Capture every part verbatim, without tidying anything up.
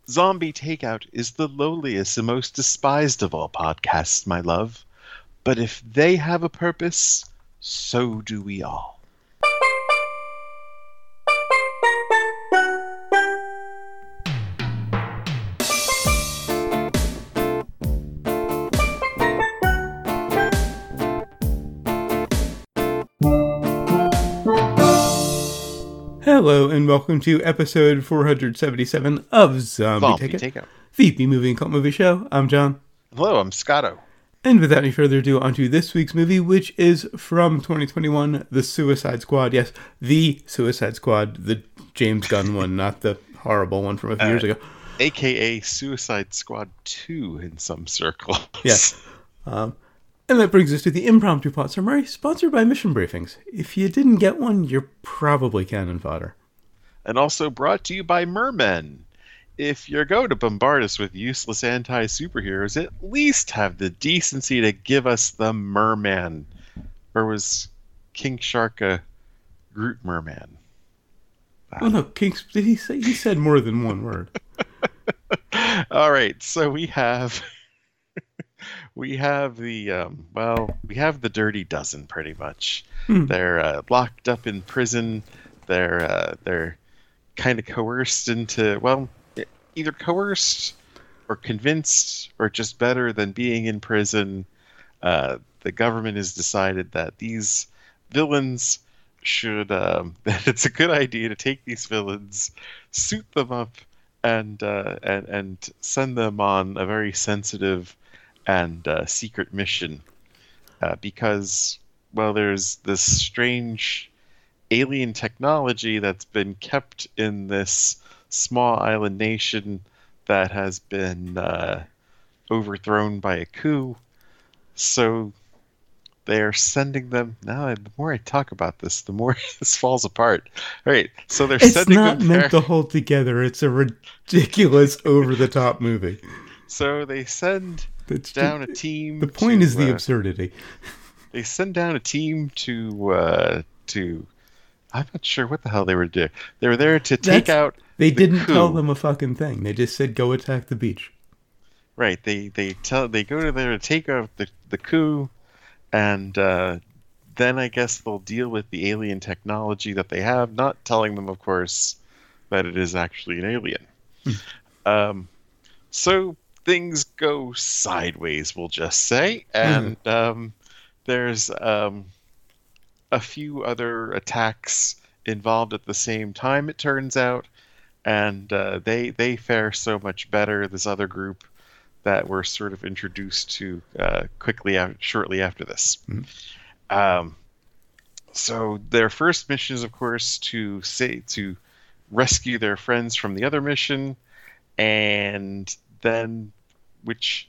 Zombie Takeout is the lowliest and most despised of all podcasts, my love. But if they have a purpose, so do we all. Hello and welcome to episode four seventy-seven of Zombie, Zombie Takeout, Takeout. the B-Movie and Cult Movie Show. I'm John. Hello, I'm Scotto. And without any further ado, on to this week's movie, which is from twenty twenty-one, The Suicide Squad. Yes, The Suicide Squad, the James Gunn one, not the horrible one from a few Uh, years ago. A K A Suicide Squad two in some circles. Yes. Um, and that brings us to the impromptu plot summary, sponsored by Mission Briefings. If you didn't get one, you're probably cannon fodder. And also brought to you by Mermen. If you're going to bombard us with useless anti-superheroes, at least have the decency to give us the Merman. Or was King Shark a Groot Merman? Oh no, King, did he say, he said more than one word. All right, so we have... We have the, um, well, we have the Dirty Dozen, pretty much. Hmm. They're uh, locked up in prison. They're, uh, they're kind of coerced into, well, either coerced or convinced or just better than being in prison. Uh, the government has decided that these villains should, um, that it's a good idea to take these villains, suit them up, and, uh, and, and send them on a very sensitive and uh, secret mission uh, because, well, there's this strange alien technology that's been kept in this small island nation that has been uh, overthrown by a coup. So they're sending them... Now, the more I talk about this, the more this falls apart. All right, so they're It's sending not them meant there. to hold together. It's a ridiculous, over-the-top movie. So they send... That's down a just- team. The point to, is the uh, absurdity. They send down a team to uh, to. I'm not sure what the hell they were doing. They were there to take That's- out. They the didn't coup. tell them a fucking thing. They just said, go attack the beach. Right. They they tell they go to there to take out the the coup, and uh, then I guess they'll deal with the alien technology that they have. Not telling them, of course, that it is actually an alien. um, so. Things go sideways, we'll just say, and mm. um, there's um, a few other attacks involved at the same time, it turns out, and uh, they they fare so much better, this other group that we're sort of introduced to uh, quickly, after, shortly after this. Mm. Um, so their first mission is, of course, to say to rescue their friends from the other mission, and then which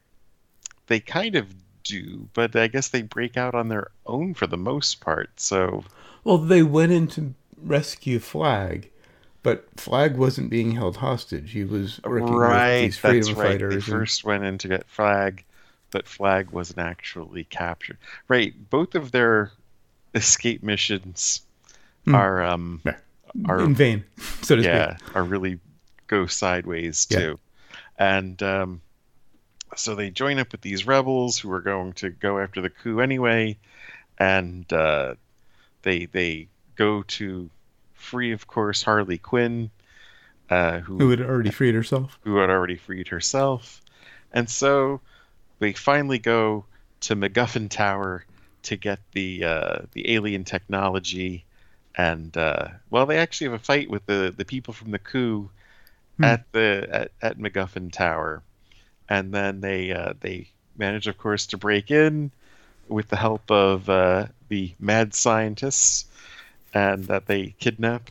they kind of do, but I guess they break out on their own for the most part. So, well, they went in to rescue Flag, but Flag wasn't being held hostage. He was working right, with these freedom that's right. fighters. They and... first went in to get Flag, but Flag wasn't actually captured. Right, both of their escape missions mm. are um yeah. are in vain, so to yeah, speak. are really go sideways too, yeah. and um. So they join up with these rebels who are going to go after the coup anyway, and uh, they they go to free, of course, Harley Quinn, uh, who, who had already freed herself. Who had already freed herself, and so they finally go to MacGuffin Tower to get the uh, the alien technology, and uh, well, they actually have a fight with the, the people from the coup hmm. at the at, at MacGuffin Tower. And then they uh, they manage, of course, to break in with the help of uh, the mad scientists, and that they kidnap.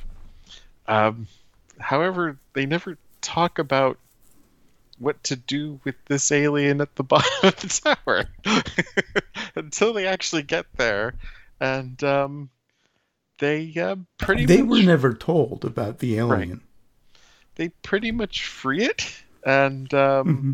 Um, however, they never talk about what to do with this alien at the bottom of the tower until they actually get there, and um, they uh, pretty they much, were never told about the alien. Right. They pretty much free it, and um, mm-hmm.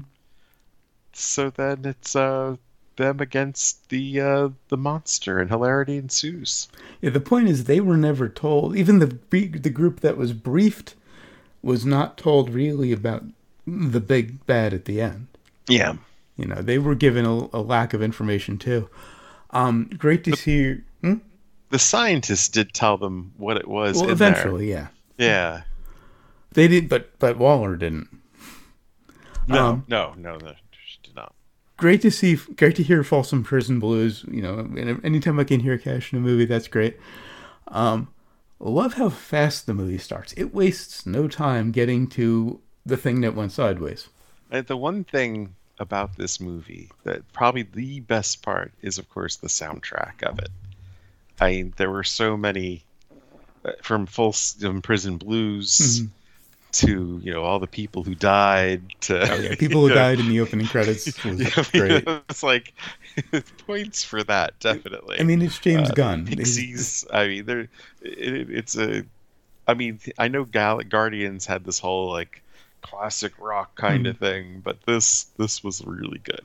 so then it's uh, them against the uh, the monster, and hilarity ensues. Yeah, the point is they were never told. Even the the group that was briefed was not told really about the big bad at the end. Yeah. You know, they were given a, a lack of information too. Um, great to the, see. Hmm? The scientists did tell them what it was. Well, in eventually, there. yeah. Yeah. They did, but but Waller didn't. No, um, no, no, no, she did not. Great to see. Great to hear Folsom Prison Blues. You know, and anytime I can hear Cash in a movie, that's great. Um, love how fast the movie starts. It wastes no time getting to the thing that went sideways. And the one thing about this movie that probably the best part is, of course, the soundtrack of it. I mean, there were so many, from Folsom Prison Blues mm-hmm. to, you know, all the people who died to oh, yeah. people who know, died in the opening credits was yeah, great. It's like points for that, definitely. I mean, it's James uh, Gunn. Pixies. I mean, there. It, it's a. I mean, I know Gal- Guardians had this whole like classic rock kind mm. of thing, but this this was really good.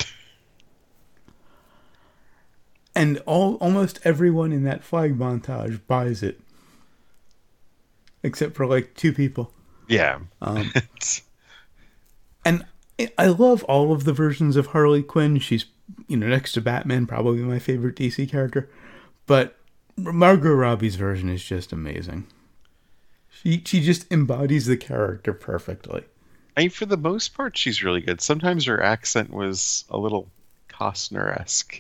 And all almost everyone in that flag montage buys it, except for like two people. Yeah. Um, and I love all of the versions of Harley Quinn. She's, you know, next to Batman, probably my favorite D C character. But Margot Robbie's version is just amazing. She she just embodies the character perfectly. I mean, for the most part, she's really good. Sometimes her accent was a little Costner-esque.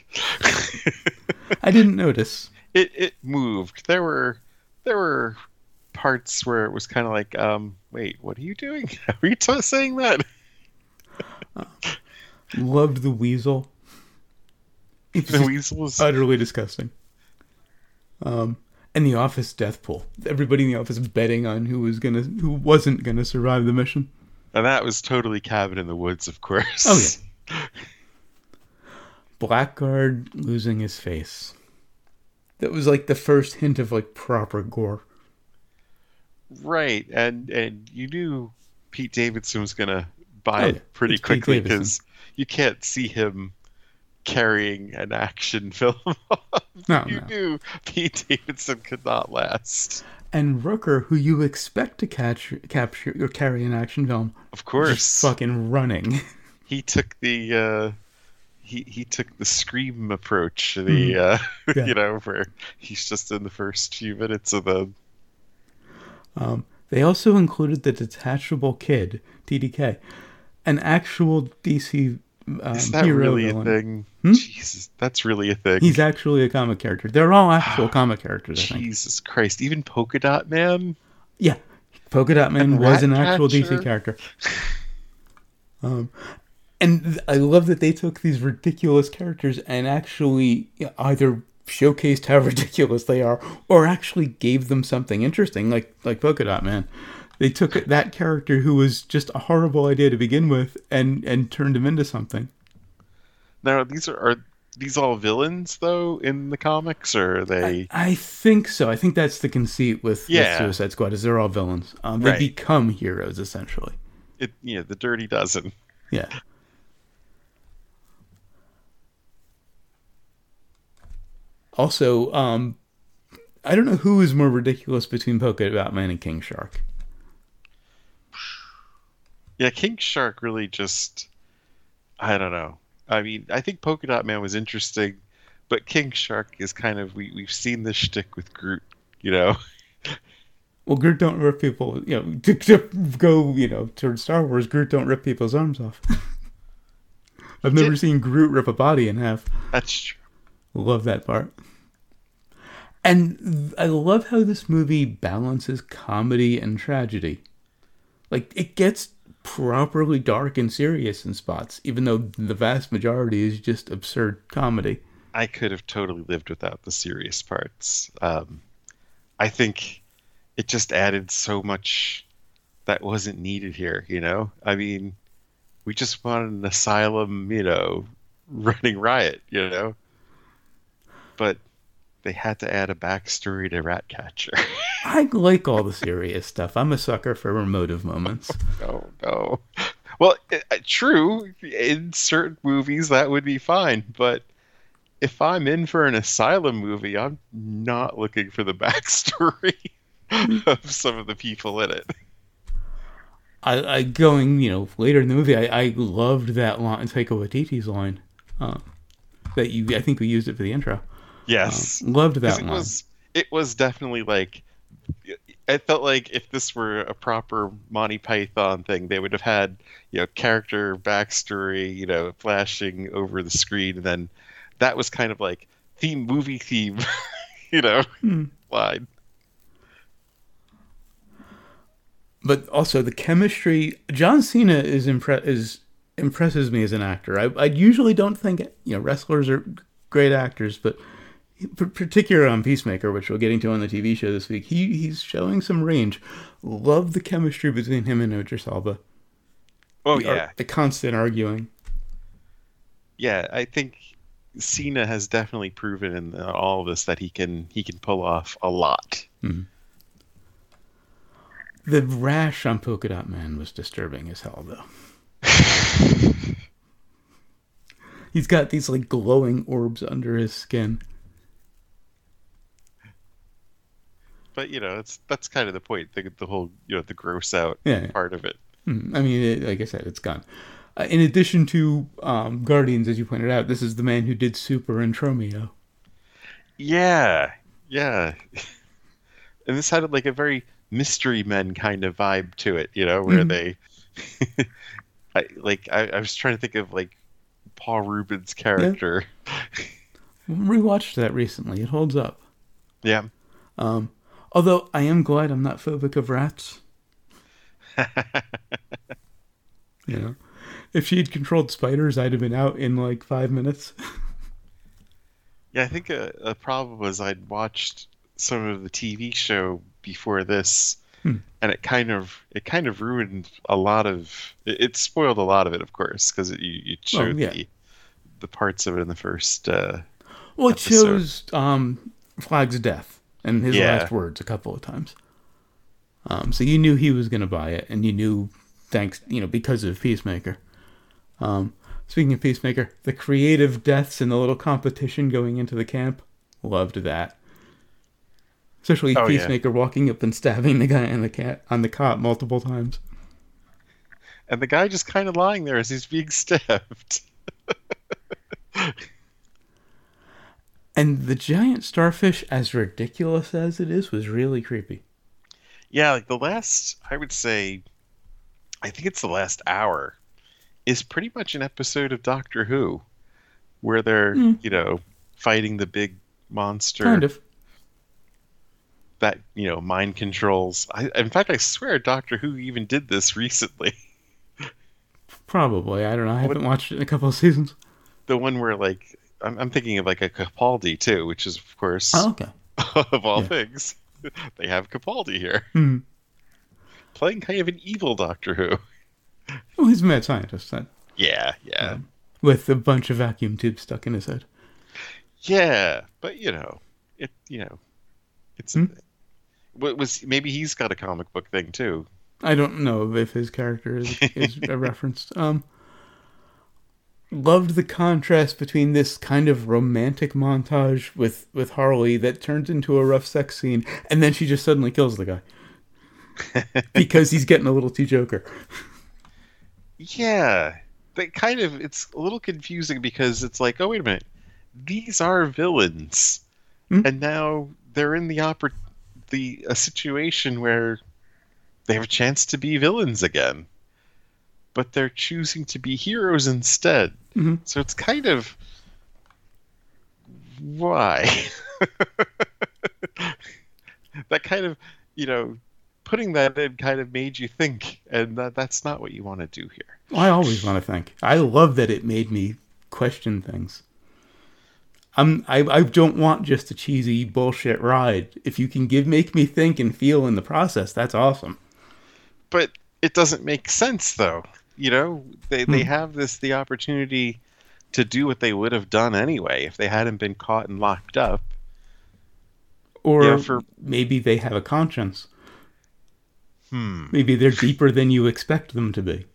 I didn't notice. It it moved. There were there were parts where it was kind of like, um, wait, what are you doing? Are you t- saying that? uh, loved the weasel. The weasel was utterly disgusting. Um, and the office death pool. Everybody in the office betting on who was gonna, who wasn't gonna survive the mission. And that was totally Cabin in the Woods, of course. Oh yeah. Blackguard losing his face. That was like the first hint of like proper gore. Right, and and you knew Pete Davidson was gonna buy oh, it pretty quickly because you can't see him carrying an action film. no, you no. knew Pete Davidson could not last. And Rooker, who you expect to catch, capture or carry an action film, of course, just fucking running. He took the uh, he he took the Scream approach. The mm. uh, yeah. you know, where he's just in the first few minutes of the. Um, they also included the Detachable Kid, T D K, an actual D C um, Is that hero really villain. a thing? Hmm? Jesus, that's really a thing. He's actually a comic character. They're all actual comic characters, I think. Jesus Christ. Even Polka Dot Man? Yeah. Polka Dot Man and was an actual Catcher? D C character. um, and th- I love that they took these ridiculous characters and actually you know, either showcased how ridiculous they are or actually gave them something interesting, like like Polka Dot Man. They took that character who was just a horrible idea to begin with and, and turned him into something. Now, these are, are these all villains, though, in the comics, or are they... I, I think so. I think that's the conceit with, yeah. with Suicide Squad, is they're all villains. Um, they right. become heroes, essentially. It, yeah, the Dirty Dozen. Yeah. Also, um, I don't know who is more ridiculous between Polka Dot Man and King Shark. Yeah, King Shark really just... I don't know. I mean, I think Polka Dot Man was interesting, but King Shark is kind of... We, we've seen this shtick with Groot, you know? Well, Groot don't rip people... You know, to, to go, you know, towards Star Wars, Groot don't rip people's arms off. I've never did. seen Groot rip a body in half. That's true. Love that part. And I love how this movie balances comedy and tragedy. Like, it gets properly dark and serious in spots, even though the vast majority is just absurd comedy. I could have totally lived without the serious parts. Um, I think it just added so much that wasn't needed here, you know? I mean, we just wanted an asylum, you know, running riot, you know? But they had to add a backstory to Ratcatcher. I like all the serious stuff. I'm a sucker for emotive moments. No, no. Well, it, true. In certain movies, that would be fine. But if I'm in for an asylum movie, I'm not looking for the backstory of some of the people in it. I, I going, you know, later in the movie, I, I loved that line, Taika Waititi's line. Uh, that you, I think we used it for the intro. Yes, um, loved that it line. was it was definitely like, I felt like if this were a proper Monty Python thing, they would have had, you know, character backstory, you know, flashing over the screen, and then that was kind of like theme movie theme, you know, hmm. line. But also the chemistry. John Cena is impre- is impresses me as an actor. I, I usually don't think, you know, wrestlers are great actors, but particularly on Peacemaker, which we're getting to on the T V show this week, he he's showing some range. Love the chemistry between him and Idris Elba. Oh the, yeah, ar- the constant arguing. Yeah, I think Cena has definitely proven in all of this that he can he can pull off a lot. Mm-hmm. The rash on Polka Dot Man was disturbing as hell, though. He's got these like glowing orbs under his skin. But you know, it's that's kind of the point. The, the whole, you know, the gross out yeah, part of it. I mean, it, like I said, it's gone. Uh, in addition to um, Guardians, as you pointed out, this is the man who did Super and Tromeo. Yeah, yeah. And this had like a very Mystery Men kind of vibe to it, you know, where mm-hmm. they, I, like, I, I was trying to think of like Paul Rubens' character. Yeah. Rewatched that recently. It holds up. Yeah. Um, although I am glad I'm not phobic of rats. You know, if she had controlled spiders, I'd have been out in like five minutes. Yeah, I think a, a problem was I'd watched some of the T V show before this, hmm. and it kind of it kind of ruined a lot of it, it spoiled a lot of it, of course, because it, you, you showed oh, yeah. the the parts of it in the first. Uh, well, it episode. shows um, Flag's death and his yeah. last words a couple of times. Um, so you knew he was going to buy it, and you knew, thanks, you know, because of Peacemaker. Um, speaking of Peacemaker, the creative deaths in the little competition going into the camp, loved that. Especially oh, Peacemaker yeah. walking up and stabbing the guy in the cat on the cot multiple times, and the guy just kind of lying there as he's being stabbed. And the giant starfish, as ridiculous as it is, was really creepy. Yeah, like the last, I would say, I think it's the last hour, is pretty much an episode of Doctor Who, where they're, mm. you know, fighting the big monster. Kind of. That, you know, mind controls. I, in fact, I swear Doctor Who even did this recently. Probably. I don't know. I haven't what, watched it in a couple of seasons. The one where, like, I'm, I'm thinking of, like, a Capaldi, too, which is, of course, oh, okay. of all yeah. things. They have Capaldi here. Hmm. Playing kind of an evil Doctor Who. Well, he's a mad scientist, then. Yeah, yeah. Um, with a bunch of vacuum tubes stuck in his head. Yeah, but, you know, it, you know, it's... Hmm? What was maybe he's got a comic book thing too. I don't know if his character is, is referenced. Um, loved the contrast between this kind of romantic montage with, with Harley that turns into a rough sex scene, and then she just suddenly kills the guy because he's getting a little too Joker. Yeah, that kind of it's a little confusing because it's like, oh wait a minute, these are villains, hmm? and now they're in the oppor- the a situation where they have a chance to be villains again, but they're choosing to be heroes instead. Mm-hmm. So it's kind of why that kind of, you know, putting that in kind of made you think, and that that's not what you want to do here. I always want to think. I love that it made me question things. I'm, I I don't want just a cheesy bullshit ride. If you can give make me think and feel in the process, that's awesome. But it doesn't make sense, though. You know, they hmm. they have this the opportunity to do what they would have done anyway if they hadn't been caught and locked up. Or you know, for... maybe they have a conscience. Hmm. Maybe they're deeper than you expect them to be.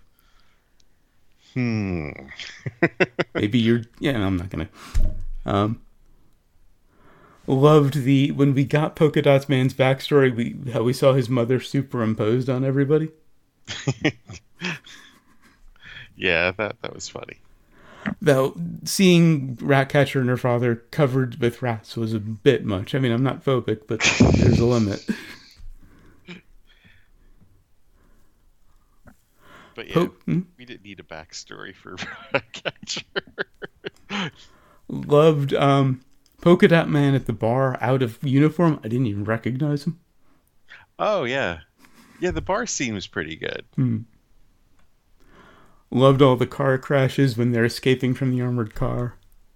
Hmm. Maybe you're... Yeah, no, I'm not going to... Um, loved the when we got Polka Dots Man's backstory, we how we saw his mother superimposed on everybody. Yeah, that that was funny. Though seeing Ratcatcher and her father covered with rats was a bit much. I mean, I'm not phobic, but there's a limit. But yeah, Po- hmm? we didn't need a backstory for Ratcatcher. Loved um, Polka Dot Man at the bar out of uniform. I didn't even recognize him. Oh yeah, yeah. The bar scene was pretty good. Hmm. Loved all the car crashes when they're escaping from the armored car.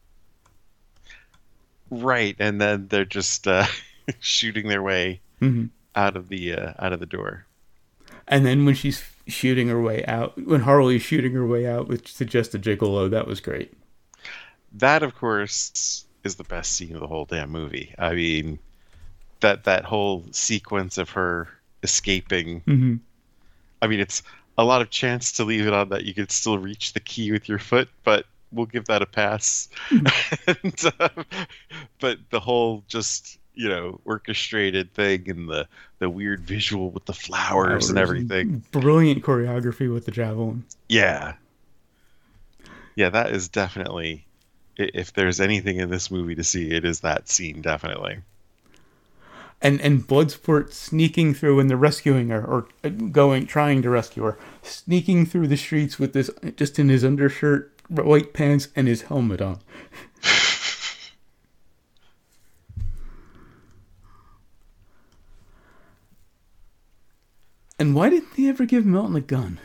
Right, and then they're just uh, shooting their way Mm-hmm. out of the uh, out of the door. And then when she's shooting her way out, when Harley's shooting her way out with just a gigolo, that was great. That, of course, is the best scene of the whole damn movie. I mean, that that whole sequence of her escaping. Mm-hmm. I mean, it's a lot of chance to leave it on that you could still reach the key with your foot, but we'll give that a pass. and, um, but the whole just, you know, orchestrated thing and the, the weird visual with the flowers, flowers and everything. Brilliant choreography with the javelin. Yeah. Yeah, that is definitely, if there's anything in this movie to see, it is that scene, definitely. And and Bloodsport sneaking through when they're rescuing her, or going, trying to rescue her, sneaking through the streets with this, just in his undershirt, white pants, and his helmet on. And why didn't they ever give Milton a gun?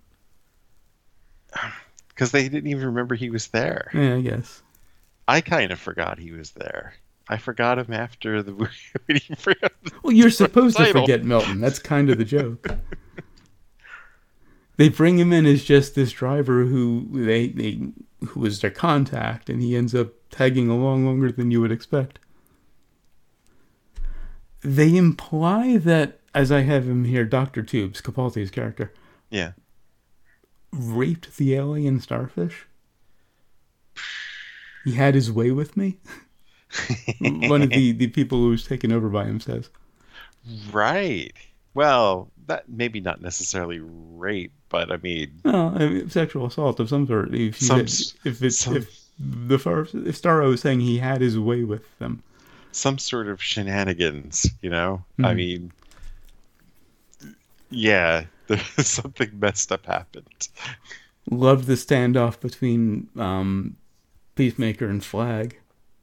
Because they didn't even remember he was there. Yeah, I guess. I kind of forgot he was there. I forgot him after the movie. Well, you're supposed to forget Milton. That's kind of the joke. They bring him in as just this driver who they, they who was their contact, and he ends up tagging along longer than you would expect. They imply that, as I have him here, Doctor Tubes, Capaldi's character, yeah, raped the alien starfish. He had his way with me. One of the, the people who was taken over by him says. Right. Well, that maybe not necessarily rape, but I mean, no, I mean, sexual assault of some sort. If some, had, if it's some, if the first, if Starro is saying he had his way with them, some sort of shenanigans, you know. Mm-hmm. I mean, yeah, there's something messed up happened. Loved the standoff between um, Peacemaker and Flag.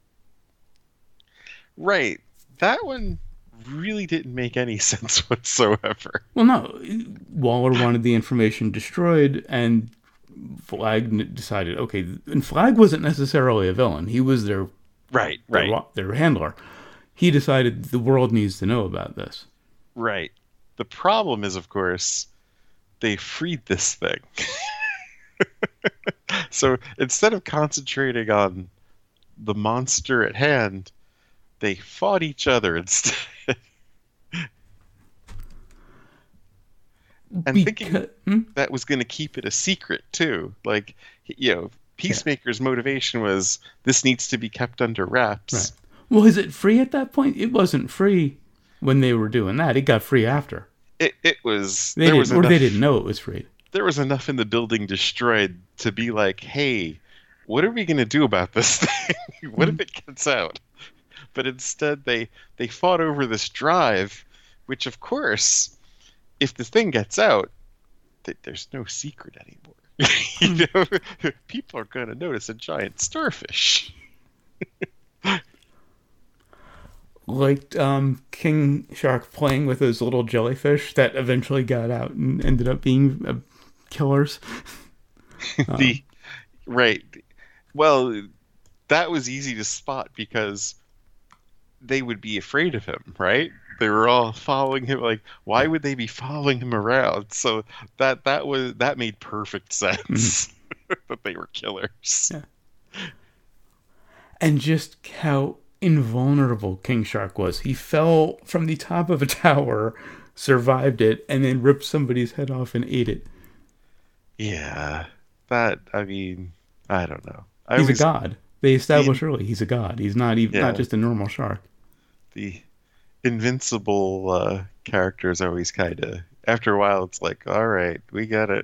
Right. That one really didn't make any sense whatsoever. Well, no. Waller wanted the information destroyed, and Flag decided, okay, and Flag wasn't necessarily a villain. He was their right, their, right. their handler. He decided the world needs to know about this. Right. The problem is, of course, they freed this thing. So instead of concentrating on the monster at hand, they fought each other instead. And because, thinking hmm? that was going to keep it a secret, too. Like, you know, Peacemaker's yeah. motivation was, this needs to be kept under wraps. Right. Well, is it free at that point? It wasn't free when they were doing that. It got free after. It it was... They there didn't, was or enough, they didn't know it was free. There was enough in the building destroyed to be like, hey, what are we going to do about this thing? What if it gets out? But instead, they, they fought over this drive, which, of course, if the thing gets out, th- there's no secret anymore. You know, people are going to notice a giant starfish. Liked um, King Shark playing with those little jellyfish that eventually got out and ended up being uh, killers. the um, right. Well, that was easy to spot because they would be afraid of him, right? They were all following him. Like, why would they be following him around? So that that was that made perfect sense mm-hmm. that they were killers. Yeah. And just how invulnerable King Shark was. He fell from the top of a tower, survived it, and then ripped somebody's head off and ate it. Yeah, that. I mean, I don't know. I he's was, a god. They established the, early he's a god. He's not even yeah, not just a normal shark. The invincible uh, characters always kind of after a while, it's like, all right, we get it.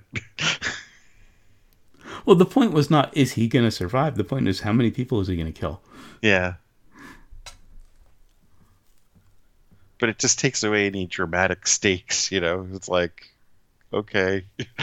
Well, the point was not, is he going to survive? The point is, how many people is he going to kill? Yeah. But it just takes away any dramatic stakes, you know? It's like, okay.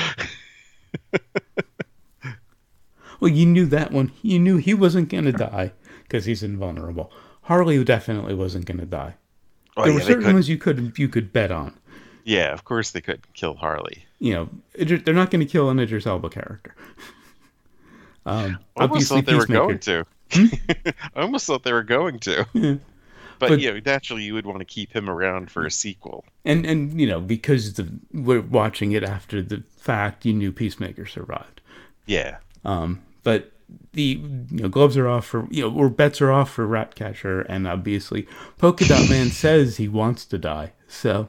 Well, you knew that one. You knew he wasn't going to die because he's invulnerable. Harley definitely wasn't going to die. Oh, there yeah, were certain could, ones you could you could bet on. Yeah, of course they couldn't kill Harley. You know, they're not going to kill an Idris Elba character. Um, I almost obviously, thought they were Peacemaker. going to. Hmm? I almost thought they were going to. Yeah. But, But- you know, naturally you would want to keep him around for a sequel. And and you know, because the, we're watching it after the fact, you knew Peacemaker survived. Yeah. Um, but the you know gloves are off for you know or bets are off for Ratcatcher, and obviously Polka Dot Man says he wants to die. So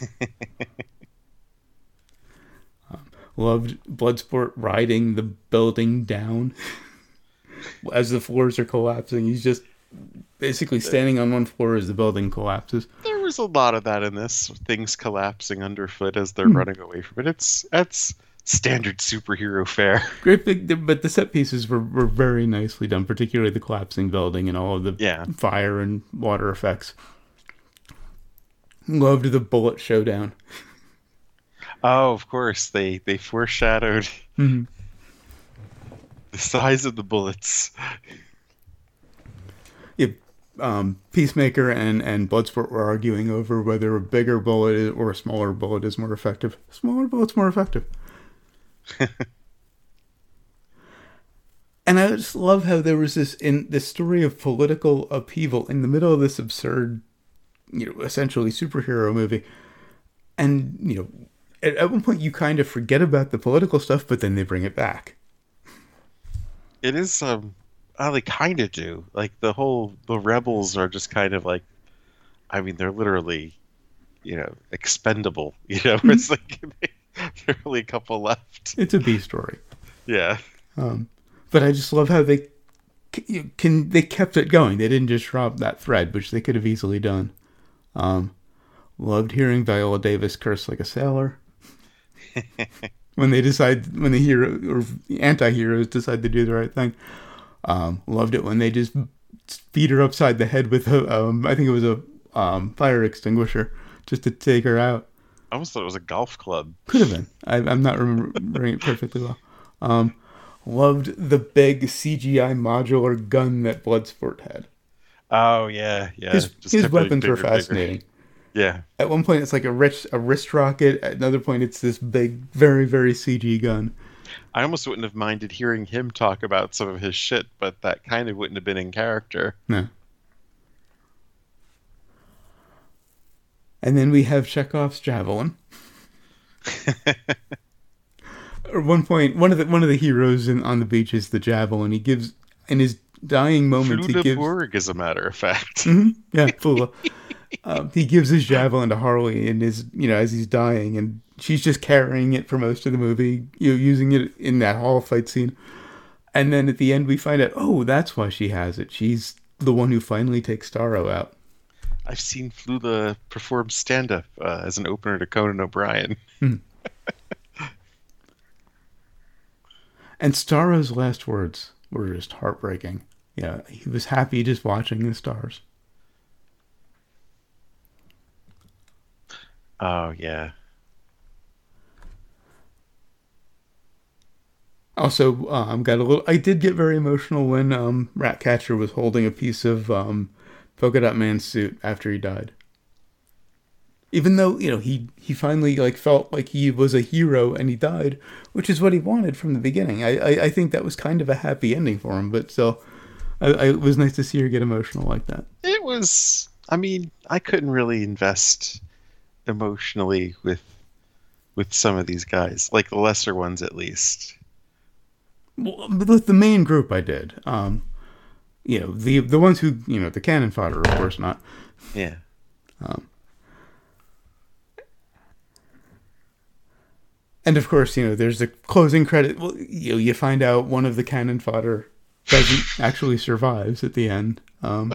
um, loved Bloodsport riding the building down as the floors are collapsing. He's just basically standing on one floor as the building collapses. There was a lot of that in this. Things collapsing underfoot as they're running away from it. It's that's standard superhero fare. Great big, but the set pieces were, were very nicely done, particularly the collapsing building and all of the Yeah. fire and water effects. Loved the bullet showdown. Oh, of course. They they foreshadowed Mhm. the size of the bullets. Yeah, um, Peacemaker and, and Bloodsport were arguing over whether a bigger bullet is, or a smaller bullet is more effective. Smaller bullet's more effective. And I just love how there was this in this story of political upheaval in the middle of this absurd, you know, essentially superhero movie. And, you know, at, at one point you kind of forget about the political stuff, but then they bring it back. It is um oh, they kind of do. Like the whole the rebels are just kind of like, I mean, they're literally, you know, expendable. You know, it's like there are only a couple left. It's a B story. Yeah. Um, but I just love how they c- can they kept it going. They didn't just drop that thread, which they could have easily done. Um, loved hearing Viola Davis curse like a sailor. When they decide, when the hero or anti-heroes decide to do the right thing. Um, loved it when they just beat her upside the head with a, um, I think it was a um, fire extinguisher just to take her out. I almost thought it was a golf club. Could have been. I, I'm not remembering it perfectly well. Um, loved the big C G I modular gun that Bloodsport had. Oh yeah, yeah. His, Just his kept getting weapons bigger were and bigger. fascinating. Yeah. At one point, it's like a wrist, a wrist rocket. At another point, it's this big, very, very C G gun. I almost wouldn't have minded hearing him talk about some of his shit, but that kind of wouldn't have been in character. No. And then we have Chekhov's javelin. At one point, one of the one of the heroes in, on the beach is the javelin. He gives in his dying moments. He gives Fludeburg, as a matter of fact. Mhm, yeah, Fula. um, he gives his javelin to Harley, and his you know as he's dying, and she's just carrying it for most of the movie, you know, using it in that hall fight scene. And then at the end, we find out, oh, that's why she has it. She's the one who finally takes Starro out. I've seen Flula perform stand-up uh, as an opener to Conan O'Brien. And Starro's last words were just heartbreaking. Yeah, he was happy just watching the stars. Oh, yeah. Also, um, got a little. I did get very emotional when um, Ratcatcher was holding a piece of um, Polka Dot Man's suit after he died. Even though you know he he finally like felt like he was a hero and he died, which is what he wanted from the beginning. I I, I think that was kind of a happy ending for him. But still, I, I, it was nice to see her get emotional like that. It was, I mean, I couldn't really invest emotionally with with some of these guys, like the lesser ones at least. Well, with the main group, I did. Um, you know, the the ones who you know the cannon fodder, of course not. Yeah. Um, and of course, you know, there's the closing credit. Well, you know, you find out one of the cannon fodder doesn't actually survives at the end. Um,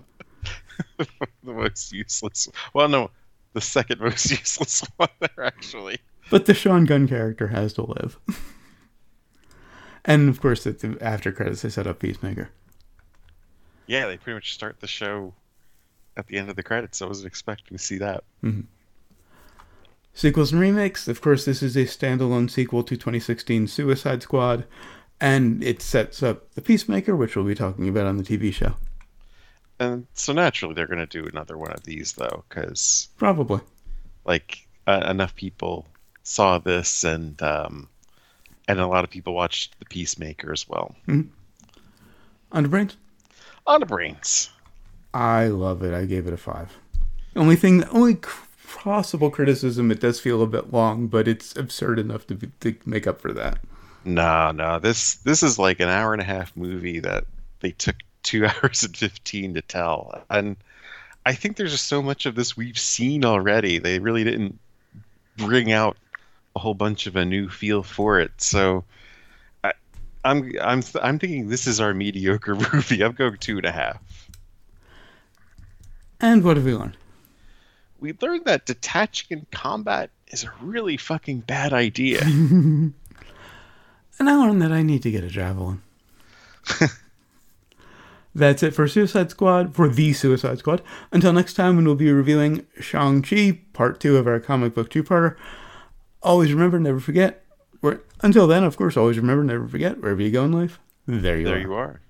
The most useless. Well, no, the second most useless one there, actually. But the Sean Gunn character has to live. And of course, at the after credits, they set up Peacemaker. Yeah, they pretty much start the show at the end of the credits. I wasn't expecting to see that. Mm-hmm. Sequels and remakes. Of course, this is a standalone sequel to twenty sixteen Suicide Squad, and it sets up the Peacemaker, which we'll be talking about on the T V show. And so naturally, they're going to do another one of these, though, because probably, like, uh, enough people saw this, and um, and a lot of people watched the Peacemaker as well. Mm-hmm. On to brains. On to brains. I love it. I gave it a five. Only thing, only possible criticism, it does feel a bit long, but it's absurd enough to, be, to make up for that. No, no, this this is like an hour and a half movie that they took two hours and fifteen to tell, and I think there's just so much of this we've seen already. They really didn't bring out a whole bunch of a new feel for it. So I, I'm I'm I'm thinking this is our mediocre movie. I'm going two and a half. And what have we learned? We learned that detaching in combat is a really fucking bad idea. And I learned that I need to get a javelin. That's it for Suicide Squad, for the Suicide Squad. Until next time, when we'll be reviewing Shang-Chi, part two of our comic book two-parter. Always remember, never forget. Where, until then, of course, always remember, never forget, wherever you go in life, there you there are. you are.